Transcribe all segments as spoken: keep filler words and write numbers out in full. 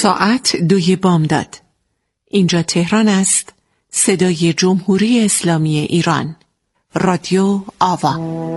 ساعت دوی بامداد. اینجا تهران است. صدای جمهوری اسلامی ایران. رادیو آوا.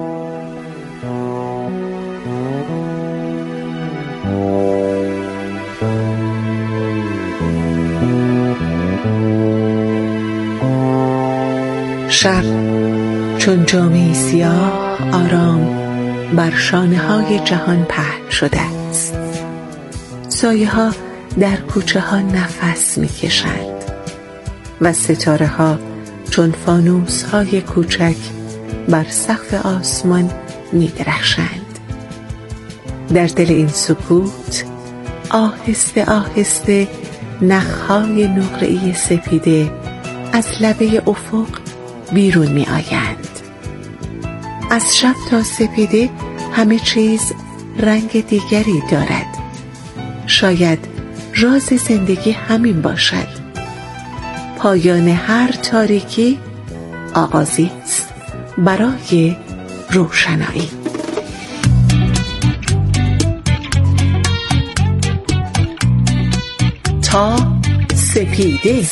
شب چون جامه سیاه آرام بر شانه های جهان پهن شده است. سایه ها در کوچه ها نفس می کشند و ستاره ها چون فانوس های کوچک بر سقف آسمان می درخشند. در دل این سکوت آهسته آهسته نخهای نقره‌ای سپیده از لبه افق بیرون می آیند. از شب تا سپیده همه چیز رنگ دیگری دارد. شاید راز زندگی همین باشد. پایان هر تاریکی آغازی است برای روشنایی. تا سپیده.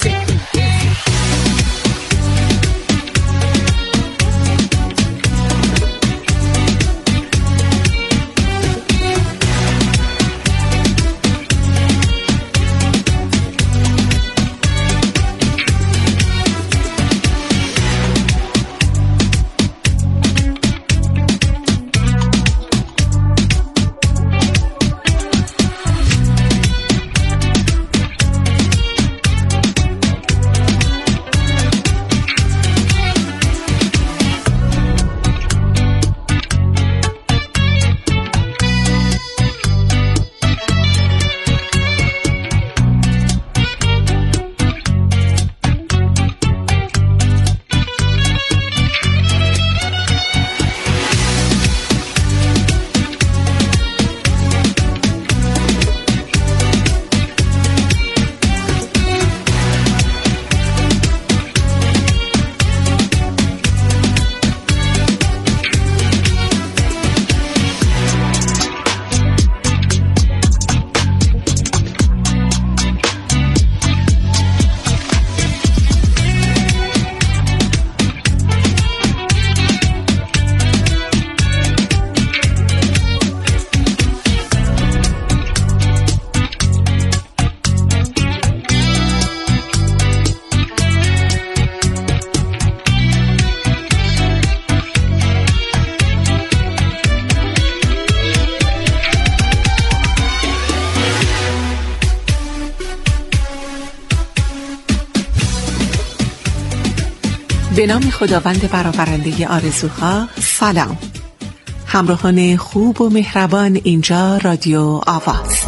به نام خداوند برآورنده آرزوها. سلام همراهان خوب و مهربان، اینجا رادیو آواز.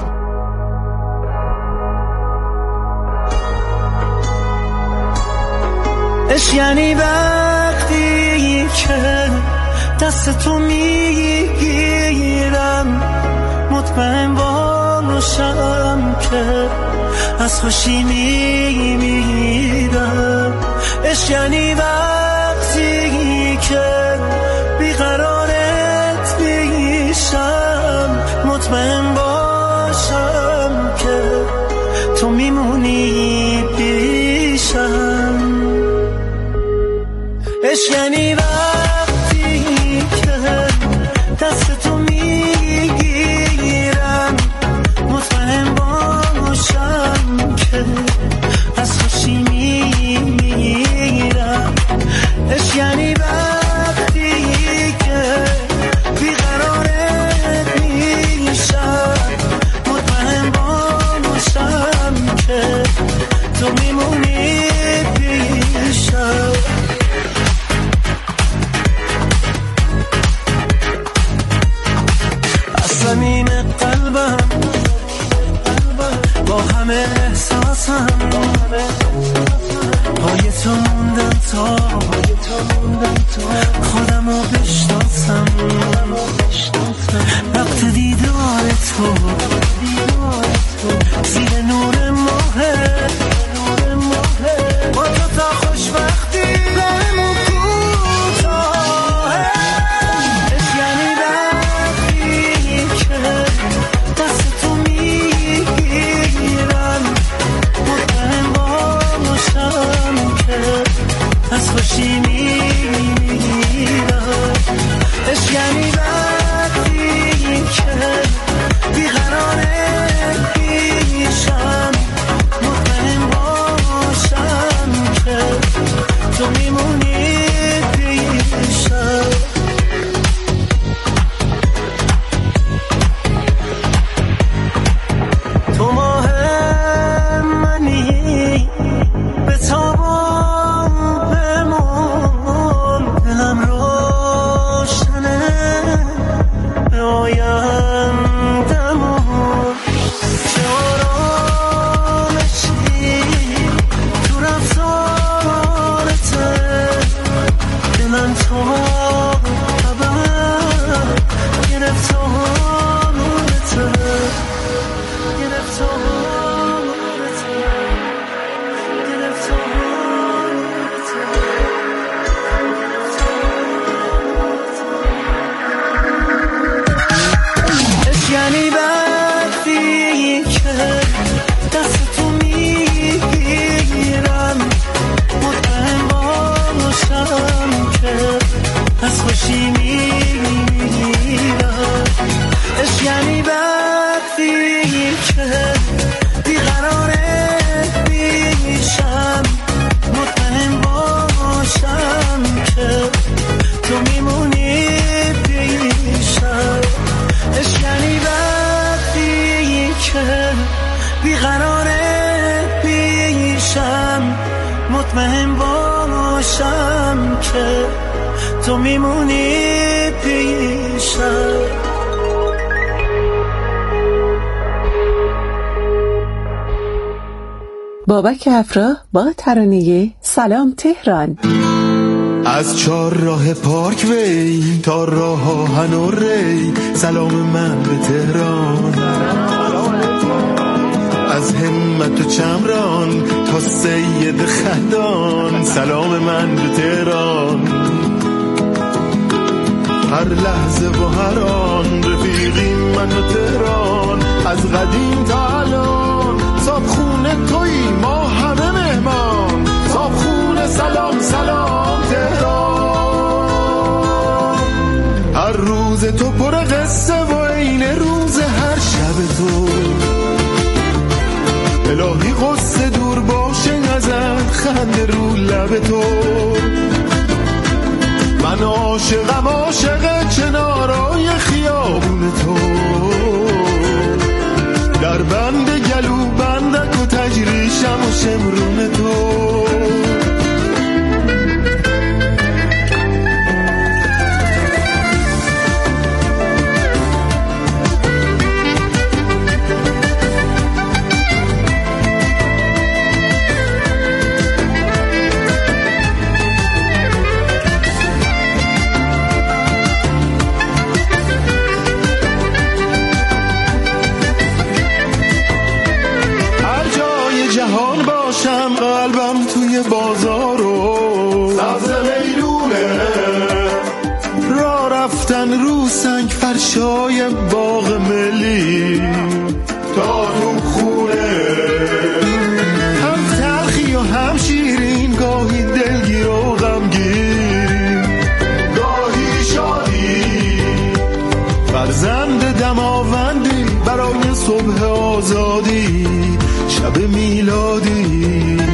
اش یعنی وقتی که دست تو میگیرم مطمئن باشم که از خوشی میمیرم. اش یعنی وقتی که بیقرارت میشم مطمئن باشم که تو میمونی پیشم. اش یعنی وقتی که دست تو میگیرم مطمئن باشم که از خوشی میمیرم. اش یعنی وقتی که بیقرارت میشم مطمئن باشم که تو میمونی پیشم. از زمین قلبم با همه احساسم پای تو موندم تا خودم رو بشناسم. وقت دیدار تو زیر نور ماه با تو تا خوشبختی راهمون کوتاهه. اش یعنی وقتی که دست تو میگیرم خوشی میرم. عشق یعنی وقتی که بیقراره پیشم، مطمئن باشم که تو میمونی پیشم. تو ماه منی به تابم بمون، دلم روشنه به آیندمون. چه آرامشی تو رفتارته، دلم تا ابد گرفتارته، گرفتارته، گرفتارته. عشق یعنی وقتی که دست تو میگیرم، مطمئن باشم که از خوشی میرم. عشق یعنی وقتی که بیقراره پیشم، مطمئن باشم که تو میمونی پیشم. عشق یعنی وقتی که بیقراره پیشم، مطمئن باشم که تو میمونی پیشم. بابک افرا با ترانه سلام تهران. از چهار راه پارک وی تا راه آهن و ری، سلام من به تهران. از همت و چمران تا سید خندان، سلام من به تهران. هر لحظه و هر آن رفیقیم من و تهران، از قدیم تا الان صاحب خونه تویی ما همه مهمان. صاحب خونه سلام سلام تهران. هر روز تو پر قصه و این روز هر شب تو، الهی قصه دور باشه ازت، خنده رو لب تو. من عاشقم عاشق چنارای خیابون تو، در بند گلو بندک و تجریشم و شمرون تو. قلبم توی بازارو سبز میلونه، را رفتن رو سنگ فرشای باغ ملی تا تو خونه. هم تلخی و هم شیرین، گاهی دلگیر و غمگین، گاهی شادی. فرزند دماوندی برای صبح آزادی، شب میلادی.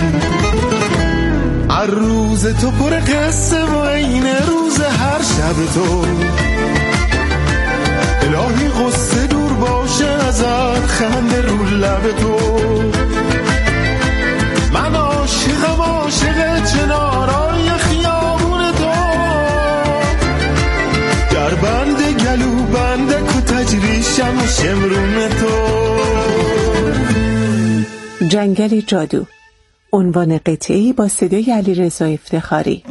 هر روز تو پر قصه و این روز هر شب تو، الهی قصه دور باشه ازت، خنده رو لب تو. من عاشقم عاشق چنارای خیابون تو، در بند گلو بندک و تجریشم و شمرون تو. جنگل جادو، عنوان قطعی با صدای علیرضا افتخاری.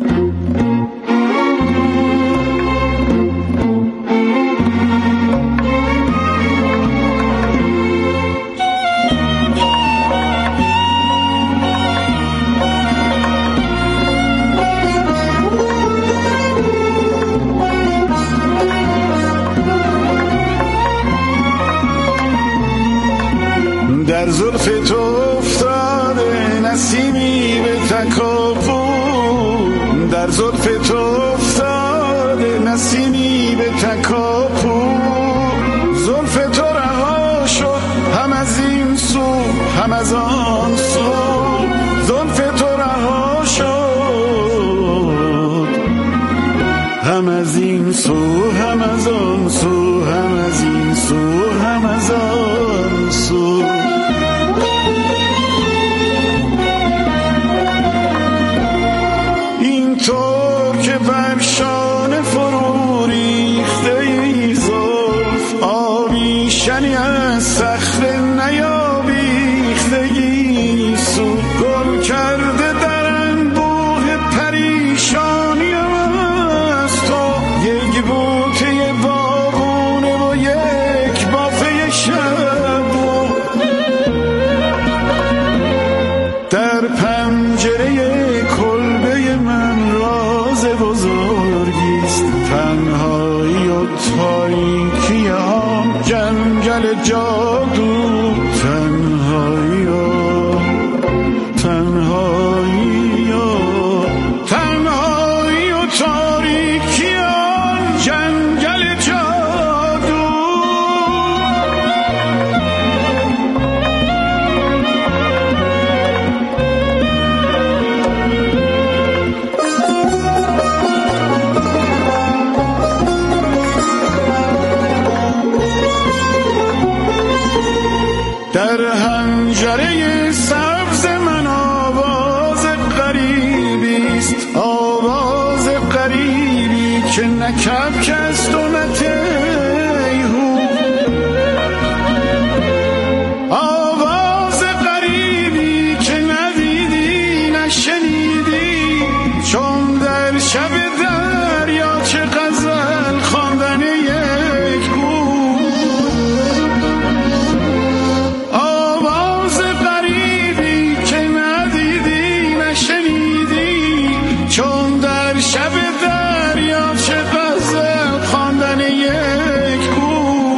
در زلف تو افتاده نسیمی به تکاپو، در زلف تو افتاده نسیمی به تکاپو، زلف تو رها شد هم از این سو هم از آن سو، زلف تو رها شد هم از این سو هم از آن سو، هم از این سو هم از آن سو. این طور که بر شانه فرو ریخته ای زلف، آویشنی از صخره نیاویختگی سود، گل کرده در انبوه پریشانی از تو، یک بوته بابونه و یک بافه شبو، در پنجره کلبه من راز بزرگیست، تنهایی و تاریکی هم جنگل جادو، تنهایی و تنهایی و تنهایی و تاریکی هم جنگل جادو. در حنجره سبز من آواز غریبیست، آواز غریبی که نه کبک است و نه تیهو، آواز غریبی که ندیدی نشنیدی، چون در شب دریا چه غزل خواندن یک گو، آواز غریبی که ندیدی نشنیدی، چون در شب دریا چه غزل خواندن یک گو.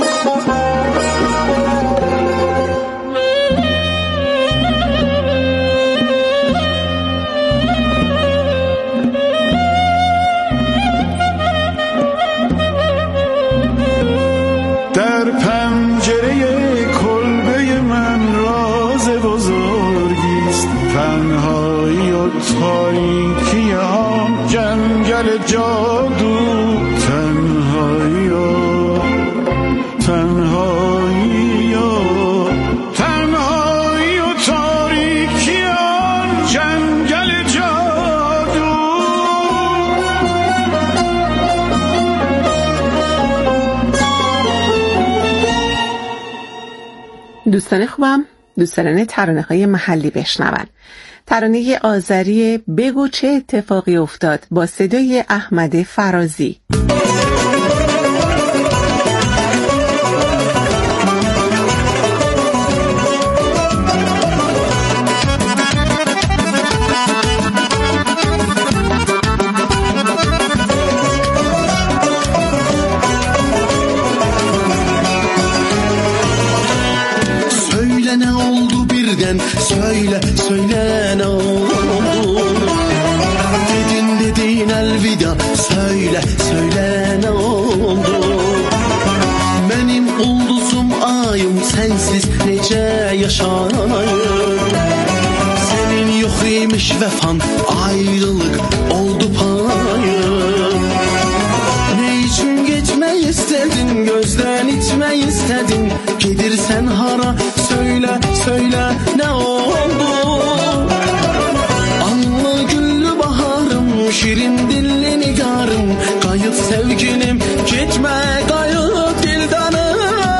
در پنجره کلبه من راز بزرگیست، تنهایی و تاریکی هم جنگل جادو، تنهایی و تنهایی و تنهایی و تاریکی هم جنگل جادو. دوستان خوبم، دوستان ترانه‌های محلی بشنون. ترانه آذری بگو چه اتفاقی افتاد با صدای احمد فرازی. Söyle ne oldu birden, söyle söyle ne oldu, dedin dedin elvida, söyle söyle ne oldu, benim ulduzum ayım sensiz nece yaşayır, senin yok imiş vefan, ayrılık oldu payım, ne için geçmeyi istedin, gözden itmeyi istedin, gidirsen hara, söyle söyle ne oldu, anla güllü baharım, şirin dilli nigarım, kayıp sevgilim, gitme kayıp dildanım,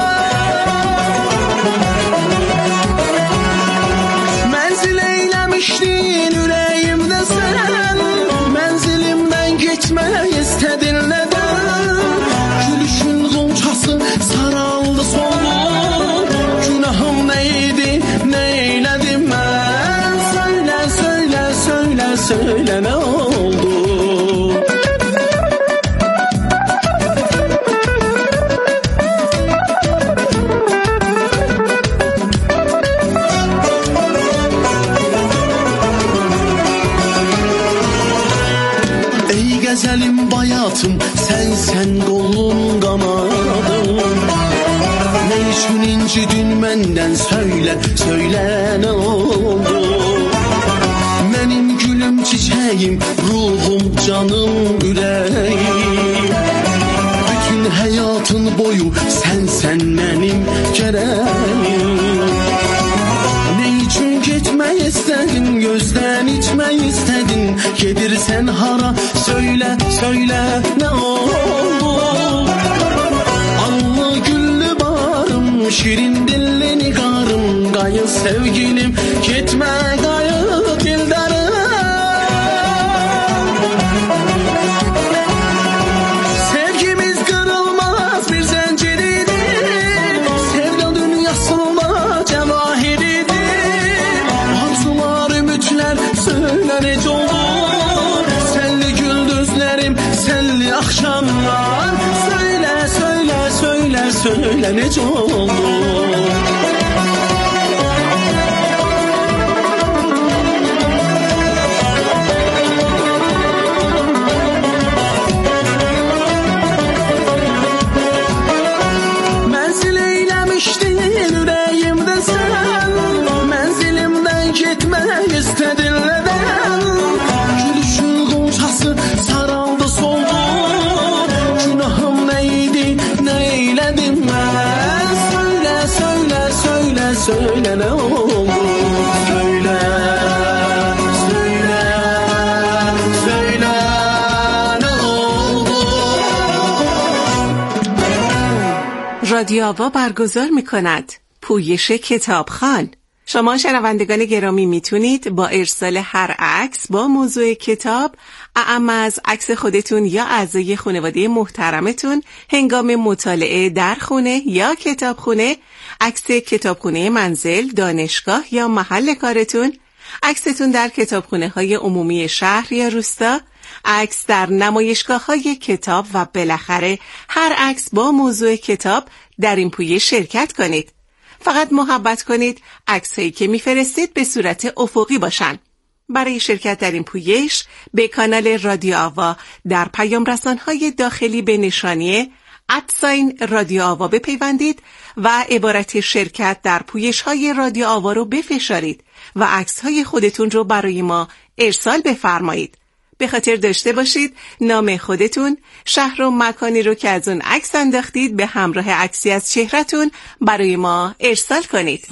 menzil eylemiştin yüreğimde sen, menzilimden gitmeyi istedin neden, gülüşün gonçası saraldı soldu, günahım neydi neyledim ben, söyle söyle söyle söyle ne oldu. Gəzəlim bayatım, sən sən qolum qanadım. Ne üçün incidin məndən söylə, söylə nə oldu? Mənim gülüm, çiçəyim, ruhum, canım, ürəyim. Bütün həyatın boyu sən sən mənim gərəyim. Ne üçün getmək istədin, gözdən içmək istədin? Gedirsən hara, söylə, söylə nə oldu? Allah güllü barım, şirin dilli nigarım, qayı sevgilim, getmə qayı dildarım. Sevgimiz kırılmaz bir zinciridir, sevda dünyasında cevahiridir. Arzular, ümitler söylə necə olur? Sənli gündüzlərim, sənli axşamlar, söylə, söylə, söylə, söylə necə olur? Mənzil eyləmişdin ürəyimdə sən, mənzilimdən getmək istədin nədən? Gülüşün qonçası saraldı, soldu, günahım nə idi, nə eylədim mən? Söylə, söylə, söylə, söylə nə oldu? Söylə, söylə, söylə nə oldu? رادیو آوا برگزار می کند پویش کتابخوان. شما شنوندگان گرامی میتونید با ارسال هر عکس با موضوع کتاب، اعم از عکس خودتون یا اعضای خانواده محترمتون هنگام مطالعه در خونه یا کتابخونه، عکس کتابخونه منزل، دانشگاه یا محل کارتون، عکستون در کتابخونه های عمومی شهر یا روستا، عکس در نمایشگاه های کتاب و بالاخره هر عکس با موضوع کتاب در این پویش شرکت کنید. فقط محبت کنید عکسایی که میفرستید به صورت افقی باشن. برای شرکت در این پویش به کانال رادیو آوا در پیام رسان‌های داخلی به نشانی ادساین رادیو آوا بپیوندید و عبارت شرکت در پویش‌های رادیو آوا رو بفشارید و عکس‌های خودتون رو برای ما ارسال بفرمایید. به خاطر داشته باشید نام خودتون، شهر و مکانی رو که از اون عکس انداختید به همراه عکسی از چهره‌تون برای ما ارسال کنید.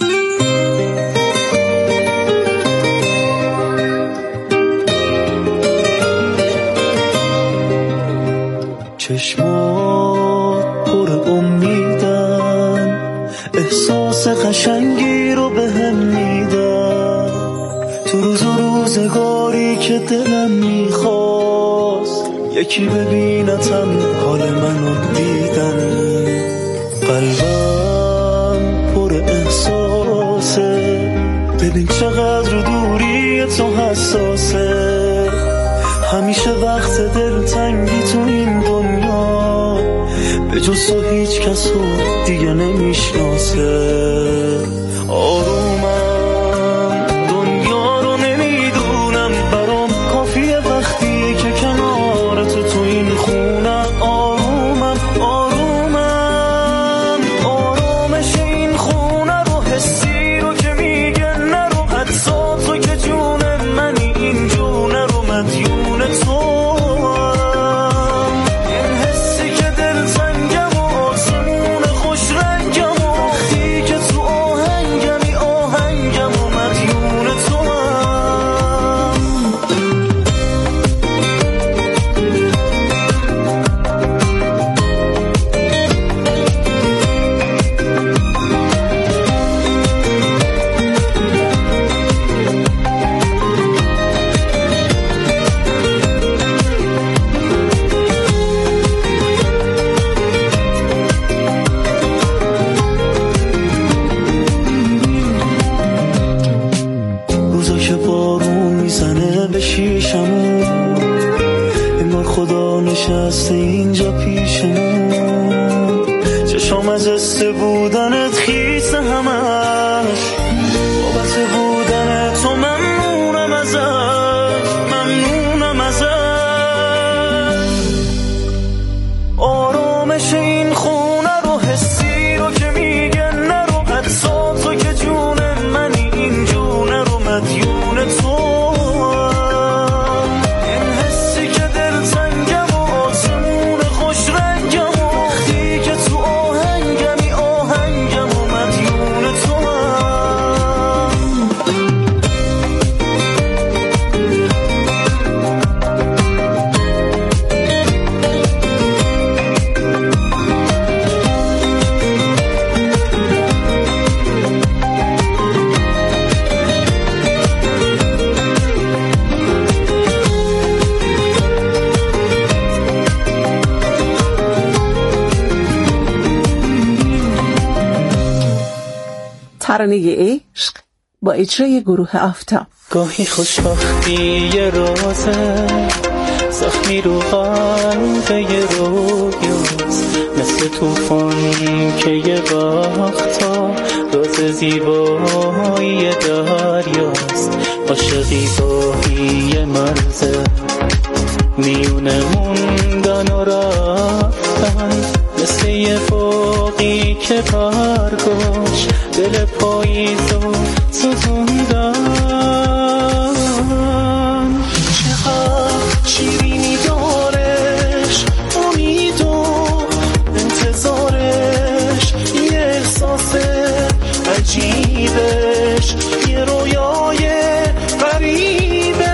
چشمات پر امیدن، احساس قشنگی رو به هم میدن. تو روز و روزگاری که دلم میخواست یکی ببینتم حال منو دیدن. قلبم پر احساسه، ببین چقدر دوری تو حساسه. همیشه وقت دلتنگی تو این دنیا به جز تو هیچ کس رو دیگه نمیشناسه. آرومم دنیا رو نمیدونم، برام کافیه وقتی که کنار تو تو این خونم. آرومم آرومم آرامش این خونه رو، حسی رو که میگه نرو، حتی تو که جون منی این جونه رو مدیون تو. این حسی که دل سنگم و آسمون خوش رنگم و وقتی که تو آهنگمی آهنگم و مدیون تو هم. روزا که بارون میزنه به شیشمون، انگار خدا نشسته اینجا پیشمون. چشام از استه بودنت خیسه همش، بابت بودن تو ممنونم ازش، ممنونم ازش. ترانه عشق با اجرای گروه آفتاب. گاهی خوشبختی یه رازه، زخمی رو قلب یه رویاست، مثل توفان که یه وقتا راز زیبایی دریاست. عاشقی گاهی یه مرزه، میونه موندن و رفتن، مثل یه باقی که برگاش دل پاییزو سوزوندن. چقدر شیرینی دارش، امید و انتظارش، یه احساس عجیبش، یه رویای غریبه.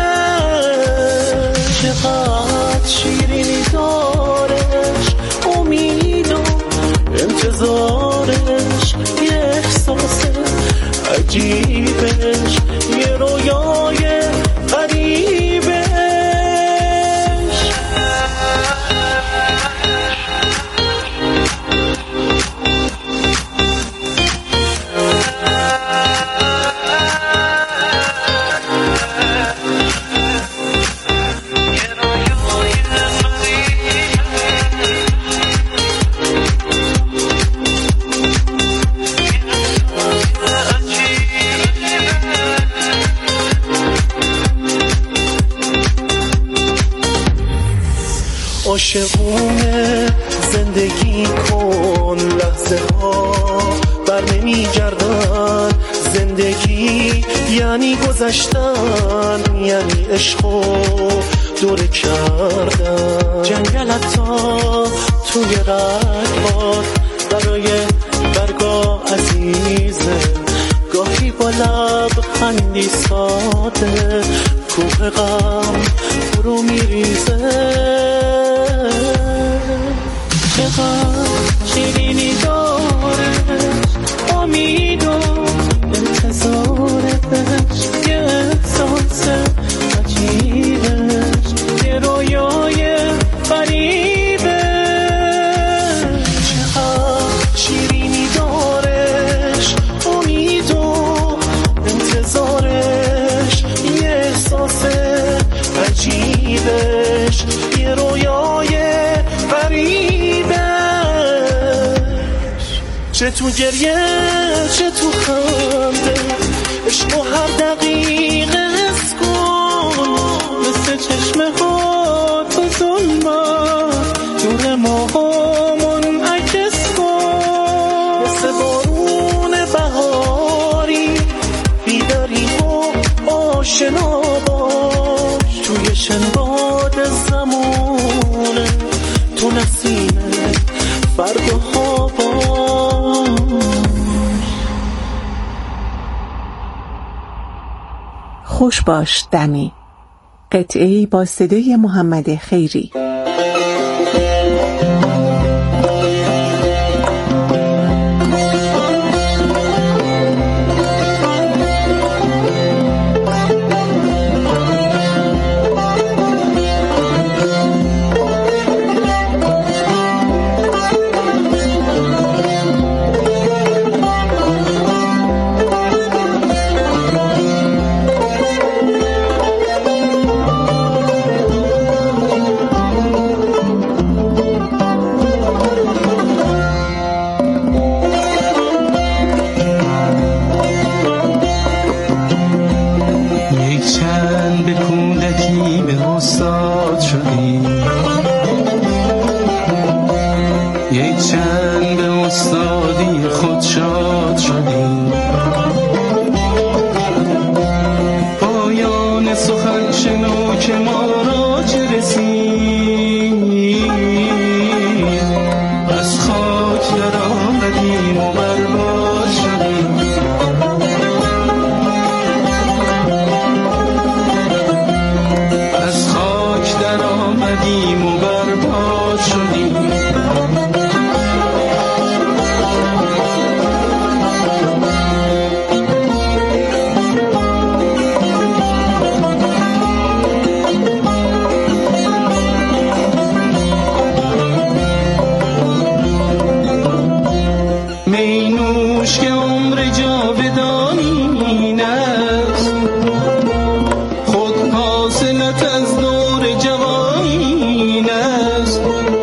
چقدر شیرینی دارش، امید و انتظارش، یه احساس عجیبش، یه رویای غریبش. عاشقونه زندگی کن، لحظه ها بر نمی گردن. زندگی یعنی گذشتن، یعنی عشق و دوره کردن. جنگلت تا توی رگبار برای برگا عزیزه، گاهی با لب خندی ساده کوه غم فرو میریزه. چقدر شیرینی دارش، امید و انتظارش، یه احساس عجیبش، یه رویای غریبه. چقدر شیرینی دارش، امید و انتظارش، یه احساس عجیبش، یه رویای غریبه. چه تو گریه چه تو خنده، عشق و هر دقیقه حس کن، مثل چشمه ها تو ظلمت دور ماهامون عکس کن. مثل بارون بهاری بیداری و آشنا باش، توی شنباد زمونه تو نسیم فردا باش. خوش باش دمی، قطعه‌ای با صدای محمد خیری. غفلت از دور جوانین است.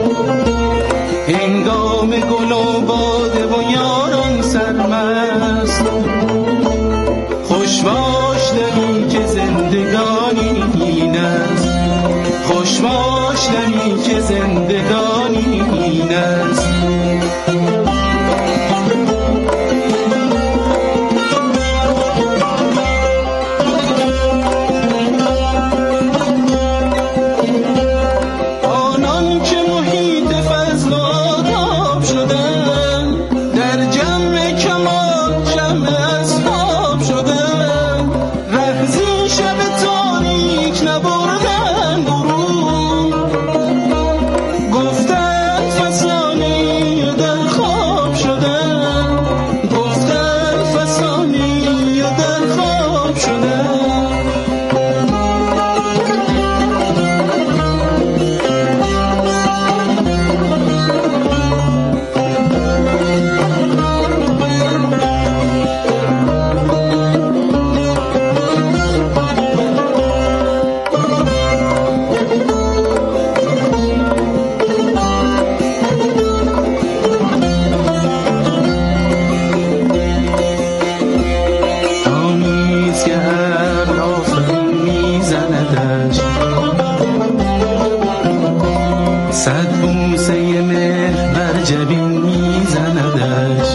هنگام گل و باده و یاران سرمست، خوش باش دمی که زندگانی این است. خوش باش دمی که زندگانی این است. صد بوسه مهر بر جبین میزندش.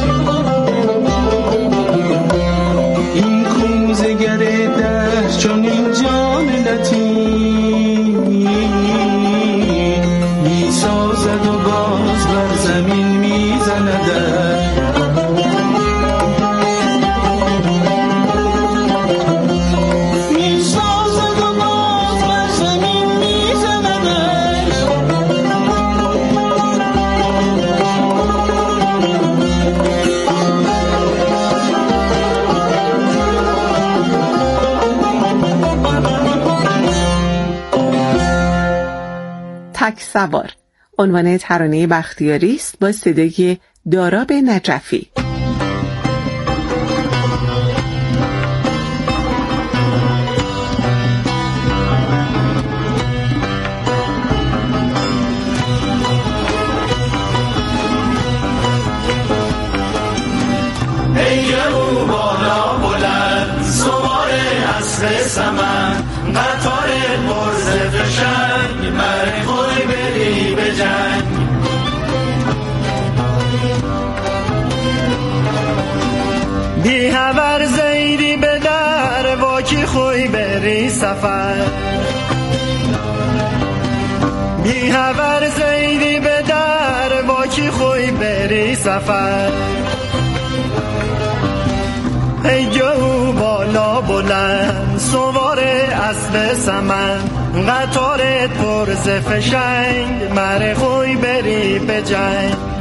این کوزه گر دشت چون این جان لطیف میسازد و باز بر زمین میزندش. تک سوار عنوان ترانه بختیاری است با صدای داراب نجفی. ای او بالا بلند سوار اسب سمن، قطار برز فشنگ مر خوی بری به جنگ. بی هور زیدی به در واکی خوی بری سفر. بی هور زیدی به در واکی خوی بری سفر. ای جو بالا بلند سوار اسب سمن، قطارت پر ز فشنگ مر خوی بری به جنگ.